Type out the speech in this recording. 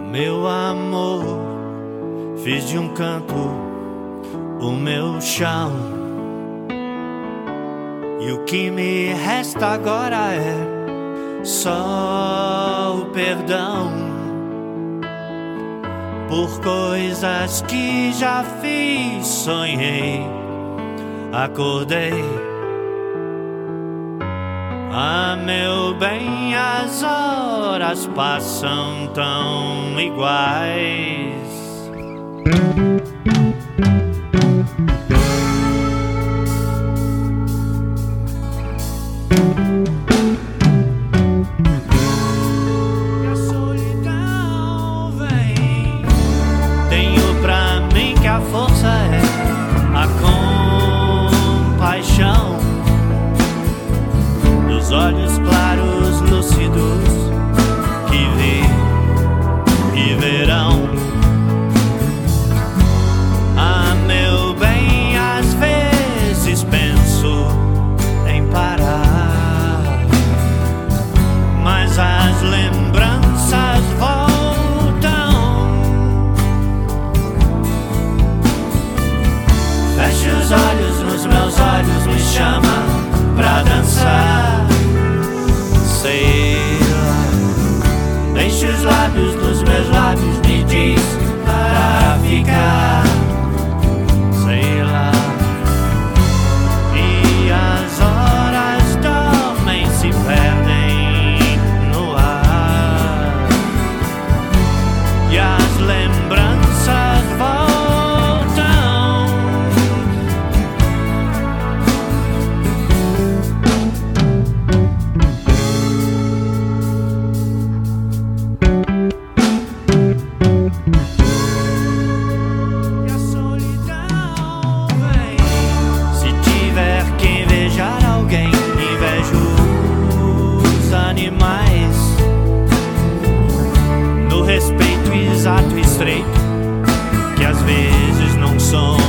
Meu amor, fiz de um canto o meu chão, e o que me resta agora é só o perdão por coisas que já fiz. Sonhei, acordei. Ah, meu bem, as horas passam tão iguais. E a solidão vem. Tenho pra mim que a força é a compaixão, dos olhos claros, lúcidos, que vi e verão. Ah, meu bem, às vezes penso em parar, mas as lembranças voltam. Feche os olhos, nos meus olhos me chama pra dançar. Sei lá, deixe os lábios dos meus lábios, me diz para ficar. Sei lá, e as horas dormem, se perdem no ar, e as lembranças voltam. E a solidão vem. Se tiver que invejar alguém, invejo os animais, no respeito exato e estreito, que às vezes não somos.